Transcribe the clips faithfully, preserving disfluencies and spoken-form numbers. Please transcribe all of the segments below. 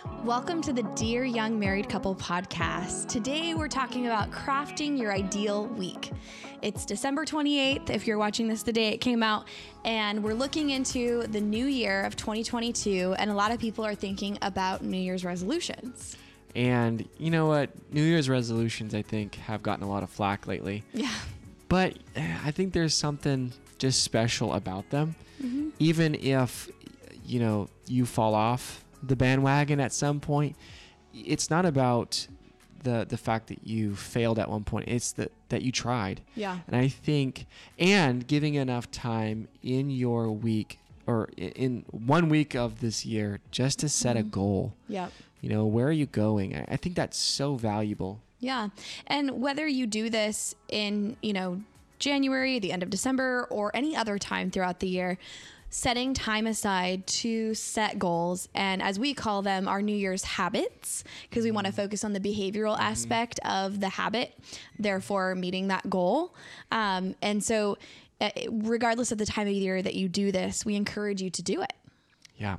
Welcome to the Dear Young Married Couple podcast. Today we're talking about crafting your ideal week. It's December twenty-eighth, if you're watching this the day it came out, and we're looking into the new year of twenty twenty-two, and a lot of people are thinking about New Year's resolutions. And you know what? New Year's resolutions, I think, have gotten a lot of flack lately. Yeah. But I think there's something just special about them. Mm-hmm. Even if, you know, you fall off the bandwagon at some point, it's not about the the fact that you failed at one point. It's that that you tried. Yeah. And I think, and giving enough time in your week or in one week of this year just to set mm-hmm. a goal. Yep. You know, where are you going? I, I think that's so valuable. Yeah. And whether you do this in, you know, January, the end of December, or any other time throughout the year, setting time aside to set goals, and as we call them, our New Year's habits, because we want to focus on the behavioral mm-hmm. aspect of the habit, therefore meeting that goal. Um, and so uh, regardless of the time of year that you do this, we encourage you to do it. Yeah.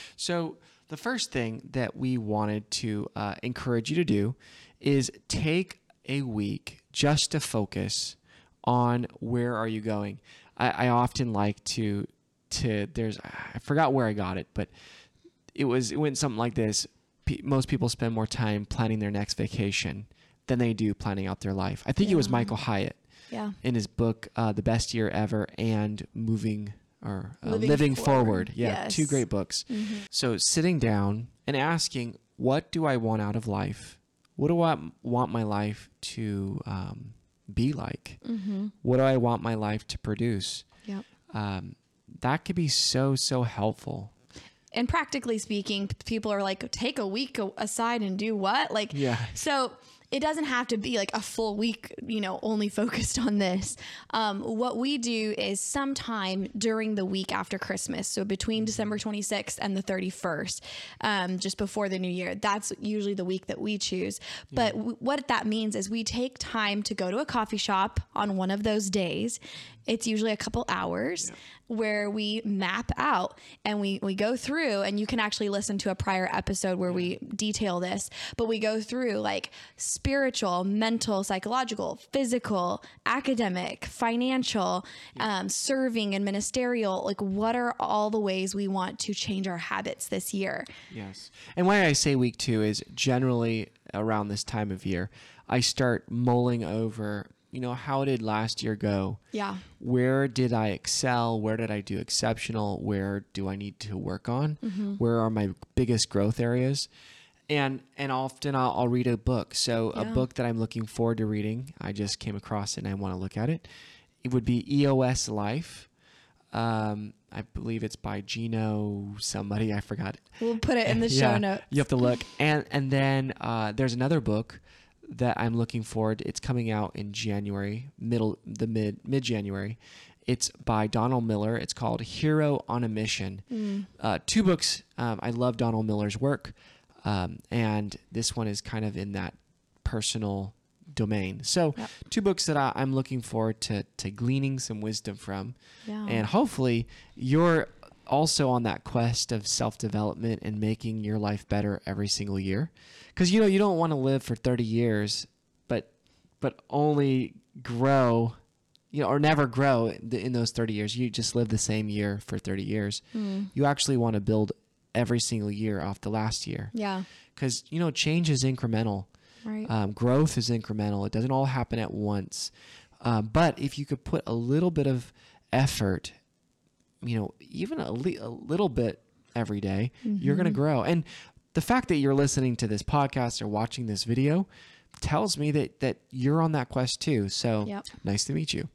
So the first thing that we wanted to uh, encourage you to do is take a week just to focus on where are you going. I, I often like to, to there's, I forgot where I got it, but it was, it went something like this. P- most people spend more time planning their next vacation than they do planning out their life. I think yeah. it was Michael Hyatt yeah. in his book, uh, The Best Year Ever and Moving or uh, Living, Living Forward. Forward. Yeah. Yes. Two great books. Mm-hmm. So sitting down and asking, what do I want out of life? What do I want my life to um, be like? Mm-hmm. What do I want my life to produce? Yep. Um, that could be so, so helpful. And practically speaking, people are like, take a week aside and do what? Like, yeah. So it doesn't have to be like a full week, you know, only focused on this. Um, what we do is sometime during the week after Christmas. So between December twenty-sixth and the thirty-first, um, just before the new year, that's usually the week that we choose. Yeah. But w- what that means is we take time to go to a coffee shop on one of those days. It's usually a couple hours yeah. where we map out and we, we go through, and you can actually listen to a prior episode where yeah. we detail this, but we go through like spiritual, mental, psychological, physical, academic, financial, yeah. um, serving and ministerial. Like, what are all the ways we want to change our habits this year? Yes. And why I say week two is generally around this time of year, I start mulling over, you know, how did last year go? Yeah. Where did I excel? Where did I do exceptional? Where do I need to work on? Mm-hmm. Where are my biggest growth areas? And and often I'll, I'll read a book. So yeah. a book that I'm looking forward to reading, I just came across it and I want to look at it. It would be E O S Life. Um, I believe it's by Gino somebody. I forgot. We'll put it in the show yeah, notes. You have to look. And, and then uh, there's another book that I'm looking forward. It's coming out in January, middle, the mid, mid-January. It's by Donald Miller. It's called Hero on a Mission. Mm. Uh, two books. Um, I love Donald Miller's work. Um, and this one is kind of in that personal domain. So yep. two books that I, I'm looking forward to, to gleaning some wisdom from. Yeah. And hopefully you're also on that quest of self-development and making your life better every single year. Because, you know, you don't want to live for thirty years, but but only grow, you know, or never grow in those thirty years. You just live the same year for thirty years. Mm. You actually want to build every single year off the last year. Yeah. Because, you know, change is incremental. Right. Um, growth is incremental. It doesn't all happen at once. Um, but if you could put a little bit of effort, you know, even a, li- a little bit every day, mm-hmm. you're going to grow. And the fact that you're listening to this podcast or watching this video tells me that, that you're on that quest too. So yep. nice to meet you.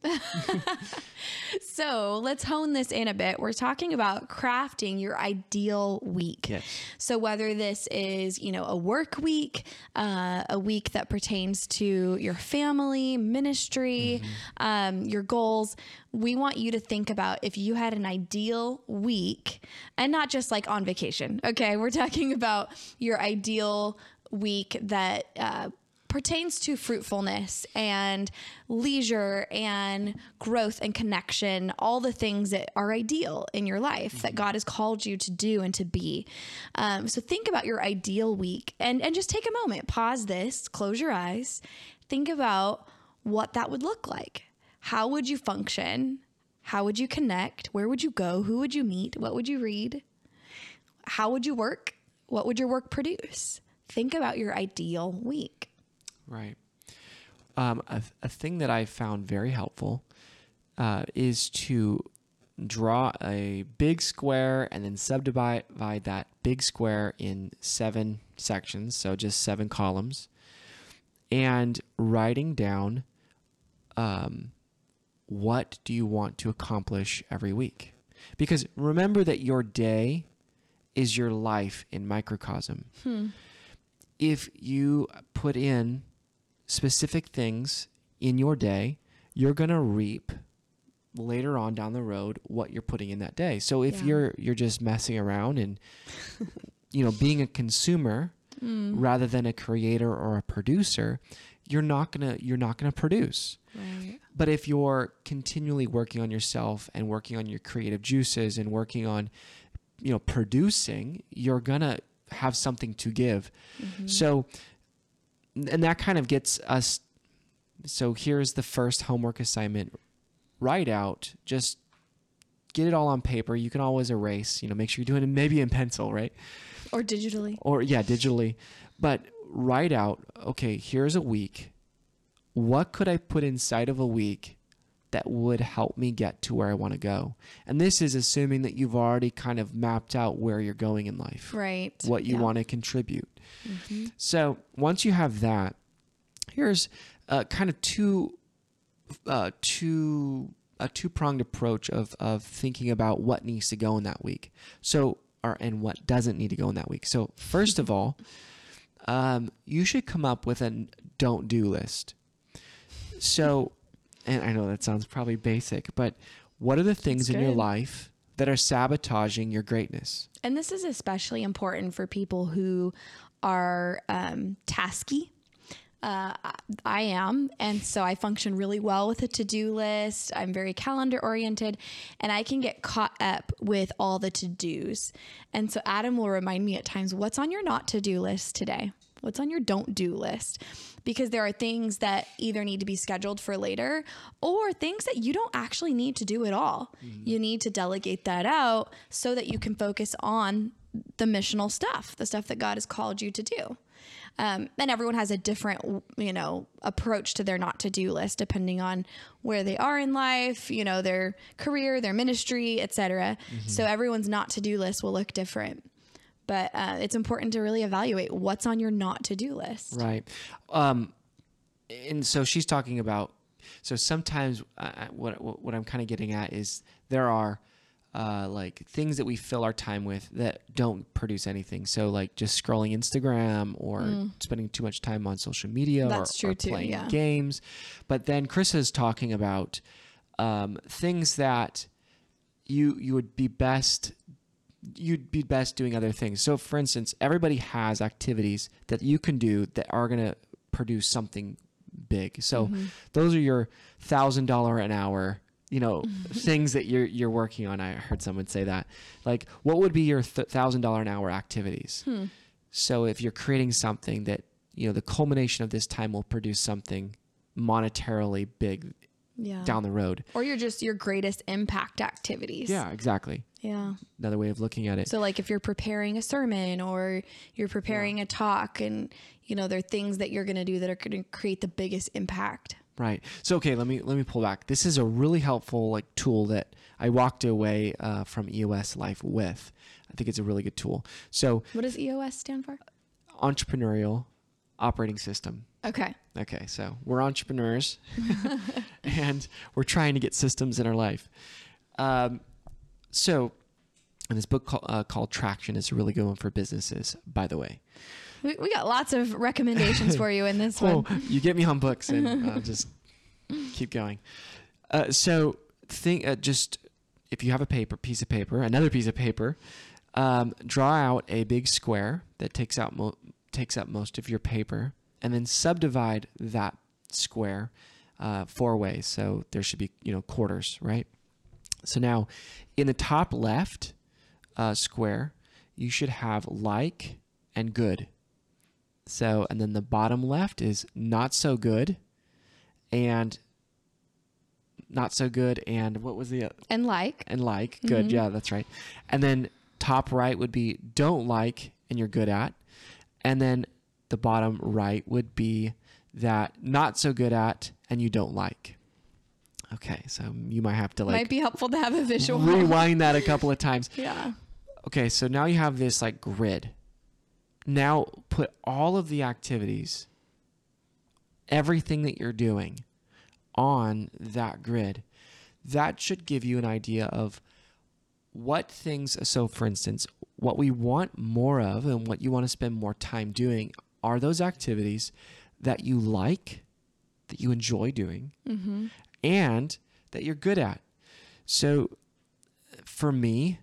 So let's hone this in a bit. We're talking about crafting your ideal week. Yes. So whether this is, you know, a work week, uh, a week that pertains to your family, ministry, mm-hmm. um, your goals, we want you to think about if you had an ideal week, and not just like on vacation. Okay. We're talking about your ideal week that, uh, pertains to fruitfulness and leisure and growth and connection, all the things that are ideal in your life mm-hmm. that God has called you to do and to be. Um, so think about your ideal week and, and just take a moment, pause this, close your eyes, think about what that would look like. How would you function? How would you connect? Where would you go? Who would you meet? What would you read? How would you work? What would your work produce? Think about your ideal week. Right. Um, a, a thing that I found very helpful uh, is to draw a big square and then subdivide that big square in seven sections, so just seven columns, and writing down um, what do you want to accomplish every week. Because remember that your day is your life in microcosm. Hmm. If you put in specific things in your day, you're going to reap later on down the road what you're putting in that day. So if yeah. you're you're just messing around and you know being a consumer mm. rather than a creator or a producer, you're not going to you're not going to produce. Right. But if you're continually working on yourself and working on your creative juices and working on you know producing, you're going to have something to give. Mm-hmm. So and that kind of gets us, so here's the first homework assignment. Write out, just get it all on paper. You can always erase, you know, make sure you're doing it maybe in pencil, right? Or digitally. Or yeah, digitally. But write out, okay, here's a week. What could I put inside of a week that would help me get to where I want to go? And this is assuming that you've already kind of mapped out where you're going in life. Right. What you yeah. want to contribute. Mm-hmm. So once you have that, here's uh, kind of two, uh, two, a two-pronged approach of of thinking about what needs to go in that week. So, or and what doesn't need to go in that week. So first of all, um, you should come up with a don't do list. So, and I know that sounds probably basic, but what are the things in your life that are sabotaging your greatness? And this is especially important for people who are um, tasky. Uh, I am. And so I function really well with a to-do list. I'm very calendar oriented and I can get caught up with all the to-dos. And so Adam will remind me at times, what's on your not to-do list today? What's on your don't do list? Because there are things that either need to be scheduled for later or things that you don't actually need to do at all. Mm-hmm. You need to delegate that out so that you can focus on the missional stuff, the stuff that God has called you to do. Um, and everyone has a different, you know, approach to their not to do list, depending on where they are in life, you know, their career, their ministry, et cetera. Mm-hmm. So everyone's not to do list will look different. But uh, it's important to really evaluate what's on your not to do list. Right. Um, and so she's talking about, so sometimes uh, what, what I'm kind of getting at is there are uh, like things that we fill our time with that don't produce anything. So like just scrolling Instagram or mm. spending too much time on social media That's or, true or too, playing yeah. games. But then Chris is talking about um, things that you you would be best you'd be best doing other things. So for instance, everybody has activities that you can do that are going to produce something big. So mm-hmm. those are your thousand dollar an hour, you know, things that you're, you're working on. I heard someone say that. Like, what would be your thousand dollar an hour activities? Hmm. So if you're creating something that, you know, the culmination of this time will produce something monetarily big yeah. down the road. Or you're just your greatest impact activities. Yeah, exactly. Yeah. Another way of looking at it. So like if you're preparing a sermon or you're preparing yeah. a talk and, you know, there are things that you're going to do that are going to create the biggest impact. Right. So, okay, let me, let me pull back. This is a really helpful like tool that I walked away uh, from E O S Life with. I think it's a really good tool. So what does E O S stand for? Entrepreneurial Operating System. Okay. Okay. So we're entrepreneurs and we're trying to get systems in our life. Um, So, and this book call, uh, called Traction is a really good one for businesses, by the way. We, we got lots of recommendations for you in this one. Oh, you get me on books and I'll just keep going. Uh, so, think uh, just if you have a paper, piece of paper, another piece of paper, um, draw out a big square that takes out mo- takes up most of your paper, and then subdivide that square uh, four ways. So there should be, you know, quarters, right? So now in the top left uh, square, you should have like and good. So, and then the bottom left is not so good and not so good. And what was the, And like, and like, good. Mm-hmm. Yeah, that's right. And then top right would be don't like and you're good at. And then the bottom right would be that not so good at and you don't like. Okay, so you might have to like might be helpful to have a visual. rewind that a couple of times. Yeah. Okay, so now you have this like grid. Now put all of the activities, everything that you're doing on that grid. That should give you an idea of what things, so for instance, what we want more of and what you want to spend more time doing are those activities that you like, that you enjoy doing, Mm-hmm. and that you're good at. So for me,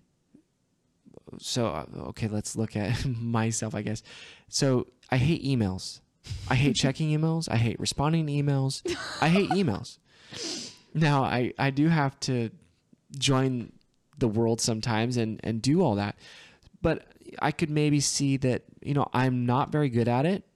so, uh, okay, let's look at myself, I guess. So I hate emails. I hate checking emails. I hate responding to emails. I hate emails. Now, I, I do have to join the world sometimes and, and do all that. But I could maybe see that, you know, I'm not very good at it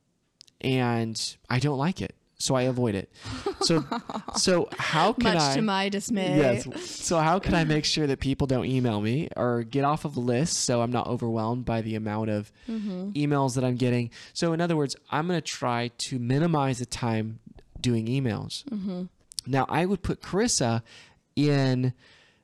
and I don't like it. So I avoid it. So, so how can Much I? to my dismay. Yes. So how can I make sure that people don't email me or get off of lists so I'm not overwhelmed by the amount of Mm-hmm. emails that I'm getting? So in other words, I'm going to try to minimize the time doing emails. Mm-hmm. Now I would put Carissa in.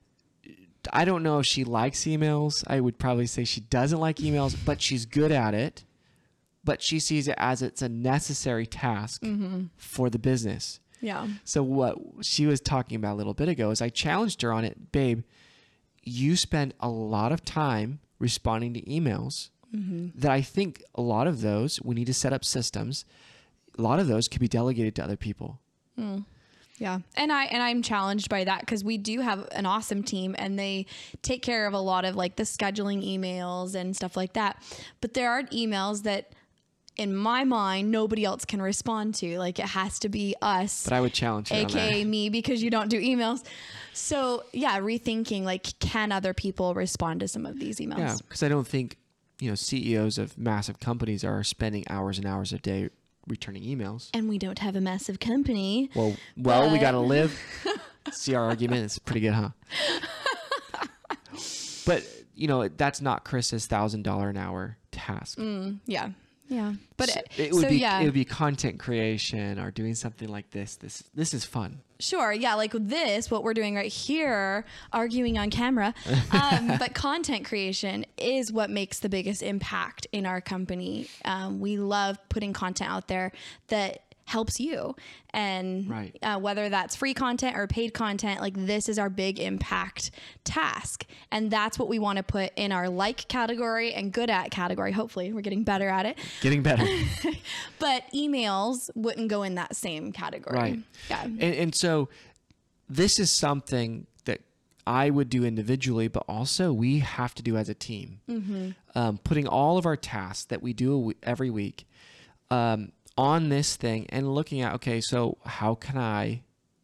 I don't know if she likes emails. I would probably say she doesn't like emails, but she's good at it. But she sees it as it's a necessary task Mm-hmm. for the business. Yeah. So what she was talking about a little bit ago is I challenged her on it. Babe, you spend a lot of time responding to emails Mm-hmm. that I think a lot of those, we need to set up systems. A lot of those could be delegated to other people. Mm. Yeah. And I and I'm challenged by that because we do have an awesome team and they take care of a lot of like the scheduling emails and stuff like that. But there are emails that in my mind nobody else can respond to. Like it has to be us. But I would challenge her A on K A that. me because you don't do emails. So yeah, rethinking like can other people respond to some of these emails? Yeah, because I don't think, you know, C E Os of massive companies are spending hours and hours a day returning emails. And we don't have a massive company. Well, well, we But- got to live. See our argument? It's pretty good, huh? But, you know, that's not Chris's one thousand dollars an hour task. Mm, yeah. Yeah. But So it, it would so be yeah. it would be content creation or doing something like this. This this is fun. Sure. Yeah. Like this, what we're doing right here, arguing on camera. Um, but content creation is what makes the biggest impact in our company. Um, we love putting content out there that helps you. And Right. uh, whether that's free content or paid content, like this is our big impact task. And that's what we want to put in our like category and good at category. Hopefully we're getting better at it. Getting better. But emails wouldn't go in that same category. Right. Yeah. And, and so this is something that I would do individually, but also we have to do as a team. Mm-hmm. Um, putting all of our tasks that we do a we- every week um, on this thing and looking at, okay, so how can I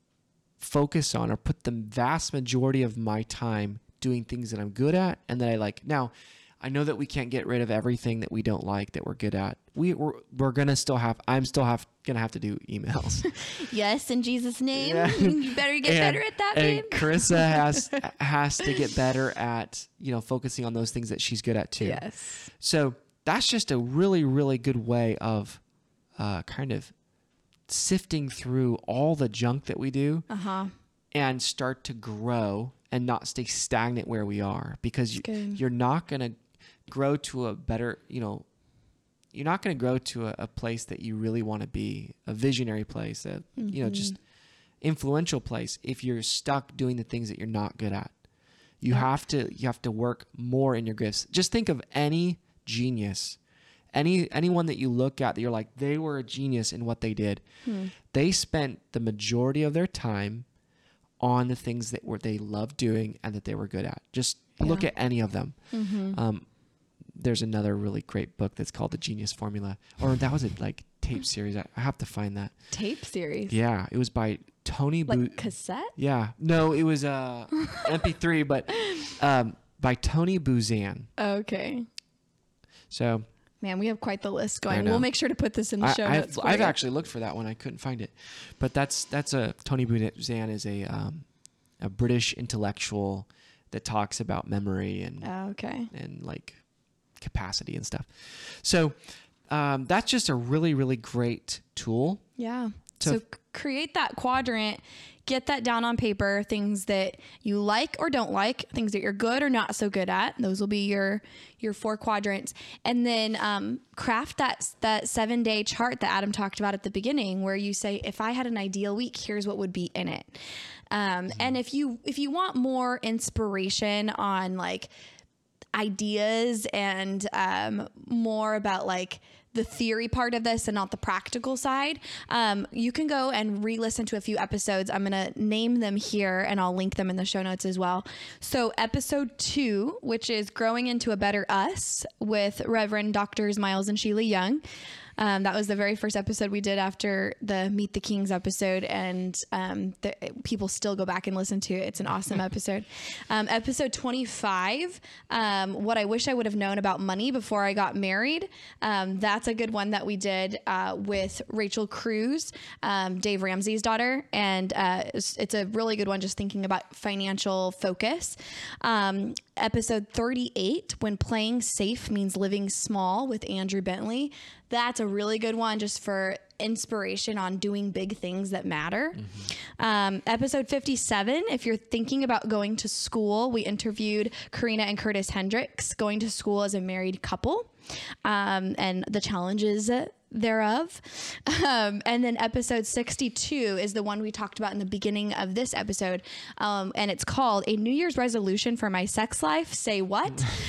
focus on or put the vast majority of my time doing things that I'm good at and that I like. Now, I know that we can't get rid of everything that we don't like that we're good at. We, we're we're going to still have, I'm still have going to have to do emails. Yes, in Jesus' name. Yeah. You better get And- better at that, and babe. Carissa has has to get better at, you know, focusing on those things that she's good at too. Yes. So that's just a really, really good way of uh, kind of sifting through all the junk that we do Uh-huh. and start to grow and not stay stagnant where we are, because you, Good. you're not going to grow to a better, you know, you're not going to grow to a, a place that you really want to be, a visionary place, a, you know, just influential place if you're stuck doing the things that you're not good at. You Yeah. have to you have to work more in your gifts. Just think of any genius, any anyone that you look at that you're like, they were a genius in what they did. Hmm. They spent the majority of their time on the things that were they loved doing and that they were good at. Just look Yeah. at any of them. Mm-hmm. Um, there's another really great book that's called The Genius Formula, or that was a like tape series. I, I have to find that. Tape series? Yeah, it was by Tony Like Bu- cassette? Yeah, no, it was uh, M P three, but um, by Tony Buzan. Okay. So, man, we have quite the list I going. know. We'll make sure to put this in the I, show I've, notes. for I've you. actually looked for that one. I couldn't find it, but that's that's a Tony Buzan is a um, a British intellectual that talks about memory and Oh, okay. and like capacity and stuff. So um, that's just a really really great tool. Yeah. To- so c- create that quadrant, get that down on paper, things that you like or don't like, things that you're good or not so good at. Those will be your your four quadrants. And then um, craft that that seven day chart that Adam talked about at the beginning, where you say, if I had an ideal week, here's what would be in it. Um, and if you if you want more inspiration on like ideas and um, more about like the theory part of this and not the practical side, um, you can go and re-listen to a few episodes. I'm going to name them here and I'll link them in the show notes as well. So episode two, which is Growing into a Better Us with Reverend Doctors Miles and Sheila Young. Um, that was the very first episode we did after the Meet the Kings episode, and um, the, people still go back and listen to it. It's an awesome episode. Um, episode twenty-five, um, What I Wish I Would Have Known About Money Before I Got Married. Um, that's a good one that we did uh, with Rachel Cruz, um, Dave Ramsey's daughter, and uh, it's, it's a really good one just thinking about financial focus. Um, episode thirty-eight, When Playing Safe Means Living Small with Andrew Bentley. That's a really good one just for inspiration on doing big things that matter. Mm-hmm. Um, episode fifty-seven, if you're thinking about going to school, we interviewed Karina and Curtis Hendricks going to school as a married couple, um, and the challenges thereof. Um, and then episode sixty-two is the one we talked about in the beginning of this episode. Um, and it's called A New Year's Resolution for My Sex Life. Say what?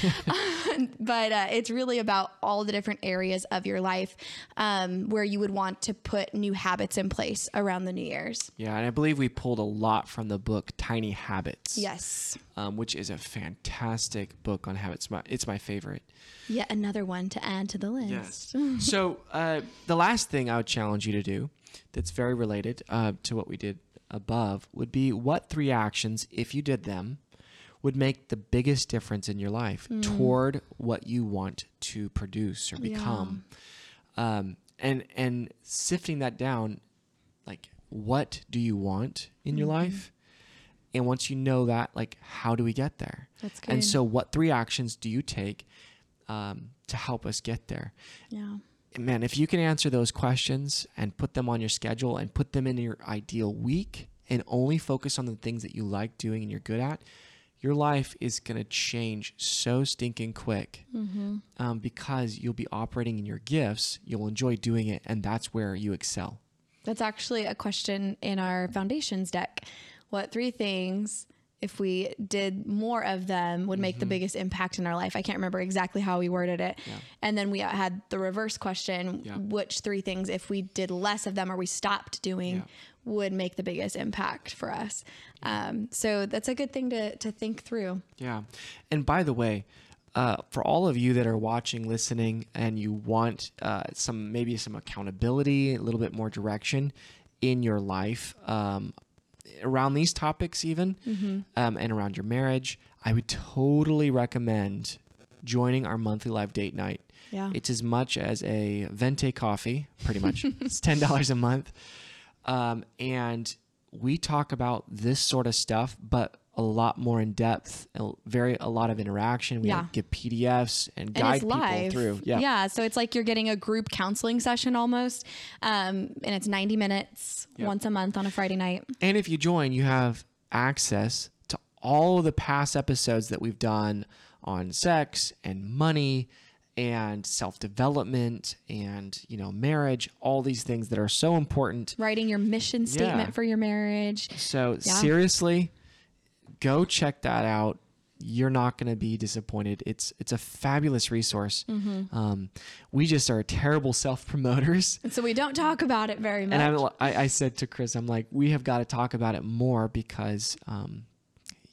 But uh, it's really about all the different areas of your life um, where you would want to put new habits in place around the New Year's. Yeah, and I believe we pulled a lot from the book Tiny Habits. Yes. Um, which is a fantastic book on habits. My, it's my favorite. Yet another one to add to the list. Yes. So uh, the last thing I would challenge you to do that's very related uh, to what we did above would be, what three actions, if you did them, would make the biggest difference in your life mm. toward what you want to produce or become. Yeah. Um, and and sifting that down, like, what do you want in mm-hmm. your life? And once you know that, like, how do we get there? That's good. And so what three actions do you take um, to help us get there? Yeah. Man, if you can answer those questions and put them on your schedule and put them in your ideal week and only focus on the things that you like doing and you're good at, your life is going to change so stinking quick mm-hmm. um, because you'll be operating in your gifts. You'll enjoy doing it, and that's where you excel. That's actually a question in our foundations deck. What three things, if we did more of them, would make mm-hmm. the biggest impact in our life? I can't remember exactly how we worded it. Yeah. And then we had the reverse question, yeah. which three things, if we did less of them or we stopped doing, yeah. would make the biggest impact for us. Um, so that's a good thing to, to think through. Yeah. And by the way, uh, for all of you that are watching, listening, and you want uh, some, maybe some accountability, a little bit more direction in your life, um, around these topics even, mm-hmm. um, and around your marriage, I would totally recommend joining our monthly live date night. Yeah. It's as much as a venti coffee, pretty much. It's ten dollars a month. Um, and we talk about this sort of stuff, but a lot more in depth, a very, a lot of interaction. We yeah. give P D Fs and, and guide it's people live. through. Yeah. Yeah. So it's like you're getting a group counseling session almost. Um, and it's ninety minutes yep. once a month on a Friday night. And if you join, you have access to all of the past episodes that we've done on sex and money and self-development and, you know, marriage, all these things that are so important. Writing your mission statement yeah. for your marriage. So yeah. seriously, go check that out. You're not going to be disappointed. It's it's a fabulous resource. Mm-hmm. Um, we just are terrible self-promoters. And so we don't talk about it very much. And I'm, I, I said to Chris, I'm like, we have got to talk about it more because, um,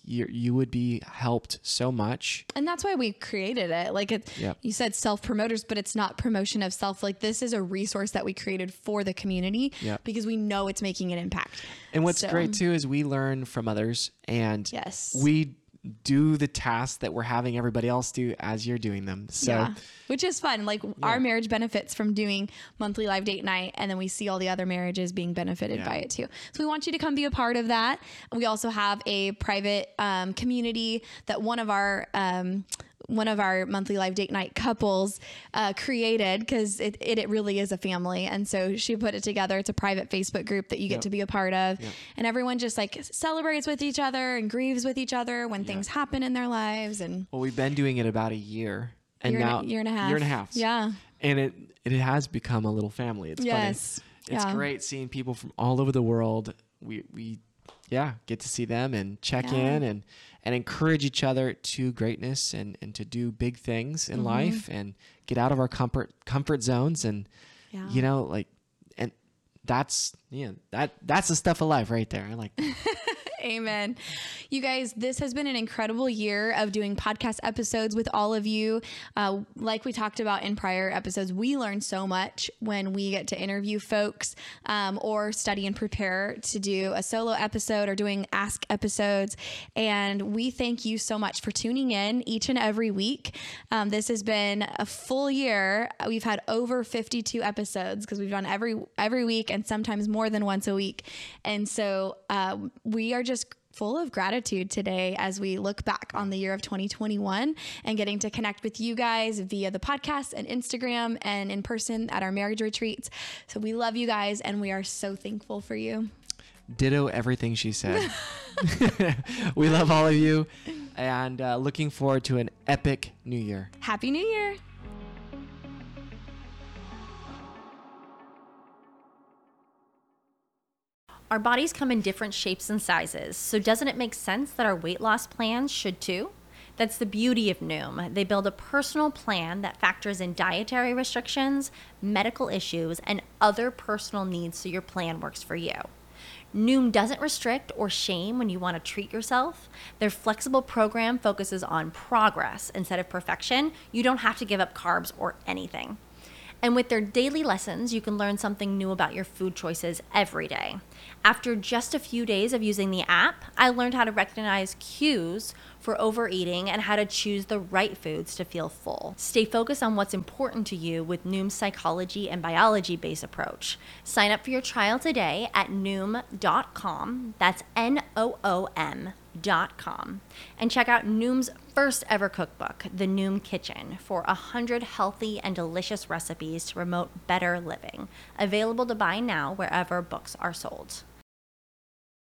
you you would be helped so much. And that's why we created it. Like it, Yep. you said self promoters, but it's not promotion of self. Like this is a resource that we created for the community Yep. because we know it's making an impact. And what's So- great too is we learn from others, and Yes. we do the tasks that we're having everybody else do as you're doing them. So yeah, which is fun. Like our marriage benefits from doing monthly live date night, and then we see all the other marriages being benefited Yeah. by it too. So we want you to come be a part of that. We also have a private um, community that one of our um, one of our monthly live date night couples uh, created because it, it it really is a family, and so she put it together. It's a private Facebook group that you get Yep. to be a part of, Yep. and everyone just like celebrates with each other and grieves with each other when things happen in their lives. And well, we've been doing it about a year, and year and a- now year and a half. year and a half. Yeah. And it it has become a little family. It's Yes. funny. It's Yeah. great seeing people from all over the world. We we yeah get to see them and check Yeah. in and and encourage each other to greatness and and to do big things in Mm-hmm. life and get out of our comfort comfort zones and Yeah. you know like and that's yeah that that's the stuff of life right there. I like that. Amen. You guys, this has been an incredible year of doing podcast episodes with all of you. Uh, like we talked about in prior episodes, we learn so much when we get to interview folks um, or study and prepare to do a solo episode or doing ask episodes. And we thank you so much for tuning in each and every week. Um, this has been a full year. We've had over fifty-two episodes because we've done every every week and sometimes more than once a week. And so uh, we are just full of gratitude today as we look back on the year of twenty twenty-one and getting to connect with you guys via the podcast and Instagram and in person at our marriage retreats. So we love you guys and we are so thankful for you. Ditto everything she said. We love all of you and uh, looking forward to an epic new year. Happy New Year. Our bodies come in different shapes and sizes, so doesn't it make sense that our weight loss plans should too? That's the beauty of Noom. They build a personal plan that factors in dietary restrictions, medical issues, and other personal needs so your plan works for you. Noom doesn't restrict or shame when you want to treat yourself. Their flexible program focuses on progress instead of perfection. You don't have to give up carbs or anything. And with their daily lessons, you can learn something new about your food choices every day. After just a few days of using the app, I learned how to recognize cues for overeating and how to choose the right foods to feel full. Stay focused on what's important to you with Noom's psychology and biology-based approach. Sign up for your trial today at noom dot com. That's N O O M dot com. And check out Noom's first ever cookbook, The Noom Kitchen, for one hundred healthy and delicious recipes to promote better living. Available to buy now wherever books are sold.